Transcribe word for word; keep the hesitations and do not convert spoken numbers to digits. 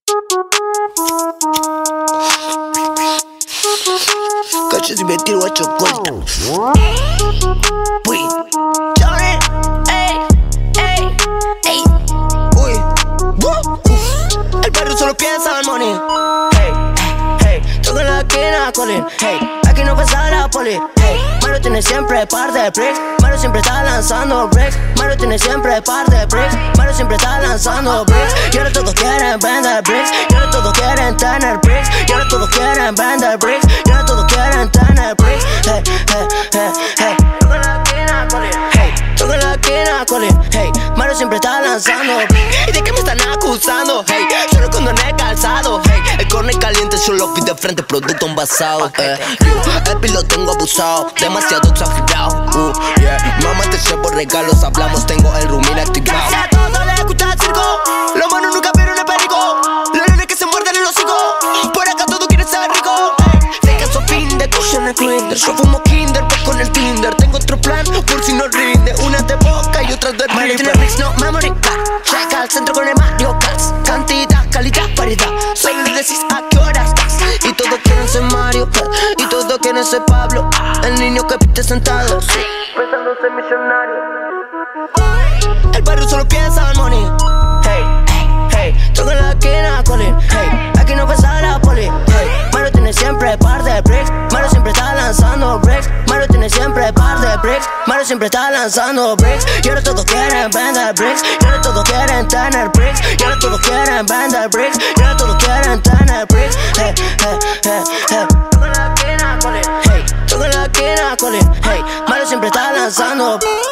Cachos y me tiro a chocolate. Uy, Johnny, ey, ey, ey. Uy, uh, uf. El perro solo piensa en money. Hey, hey, toco en la esquina, Colin. Hey, aquí no pasa la poli. Hey, Mario tiene siempre par de bricks. Mario siempre está lanzando bricks. Mario tiene siempre par de bricks. Mario siempre está lanzando bricks. Y ahora todos quieren vender bricks. Y ahora todos quieren tener bricks. Y ahora todos quieren vender bricks. Y ahora todos quieren tener bricks. Hey, hey, hey, hey. Toco en la esquina, Colin. Hey, toco en la esquina, Colin. Hey, Mario siempre está lanzando bricks. ¿Y de qué me están acusando? Hey, solo cuando no he calzado. Hey, el corner caliente solo vi de frente, producto envasado. Okay. Eh, yo, el pilo tengo abusado, demasiado exagerado. Uh, yeah. Mamá te llevo regalos, hablamos, tengo el rooming activado. Casi a todos les gusta el circo. Los manos nunca vieron el perico. Los nenes que se muerden el hocico. Por acá todo quiere ser rico. Sé que eso fin de cushion el Kinder. Yo fumo Kinder, pues con el Tinder. Tengo otro plan, por si no rinde. Una de boca y otra de Mario tiene bricks, no memory card. Checa al centro con el Mario Kart. Cantidad, calidad, paridad. Solo le decís a qué hora estás. Y todos quieren ser Mario. Y todos quieren ser Pablo. El niño que viste sentado. Sí, pensando ser millonario. El barrio solo piensa en money. Hey, hey, hey. Toco en la esquina, Colin. Hey, aquí no pasa la poli. Hey, Mario tiene siempre par de bricks. Mario siempre está lanzando bricks. Mario tiene siempre par de bricks. Mario siempre está lanzando bricks. Y ahora todos quieren vender bricks. Y ahora todos quieren tener bricks. Y ahora todos quieren vender bricks. Y ahora todos quieren tener bricks. Hey, hey, hey, hey. Toco en la esquina, Colin. Hey, toco en la esquina, Colin. Hey, Mario siempre está lanzando.